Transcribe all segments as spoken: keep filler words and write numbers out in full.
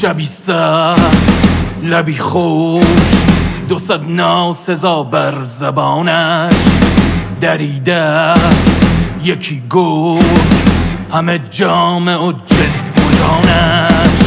شبی سر لبی خوش دو صد ناسزا بر زبانش دریده یکی گرگ همه جامع و جسم و جانش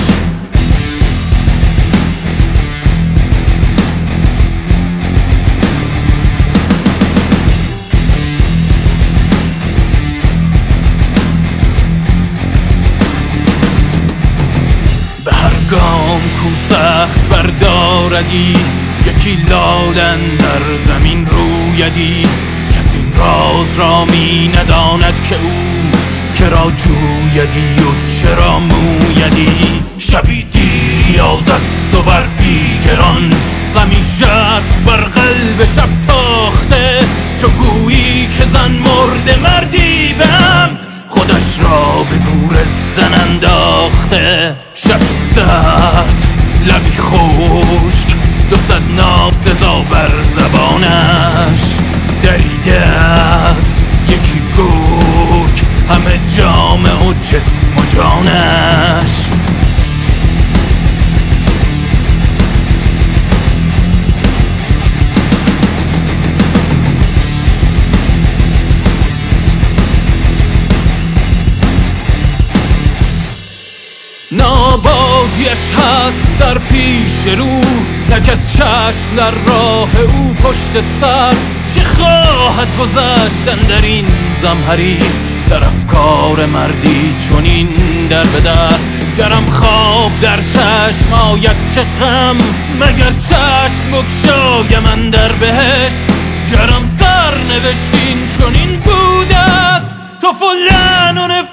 به هر گام کو سخت برداردی یکی لالن در زمین رویدی کسی این راز را می نداند که او که را جویدی و چرا مویدی شبی دیریاز است و برفی گران غمی ژرف بر قلب شب تاخته تو گویی که زن مرده مردی به عمد خودش را به گور زن انداخته شبی سرد لبی خشک دو صد ناسزا بر زبانش دریده است یکی گرگ همه جامع و جسم و جانش نابادیش هست در پیش رو نه کس چشم در راه او پشت سر چه خواهد گذشتن در این زمهری در افکار مردی چنین در به در گرم خواب در چشم آید چه غم مگر چشم بگشایم اندر بهشت گرم سر نوشتین چنین بوده است تو فلان و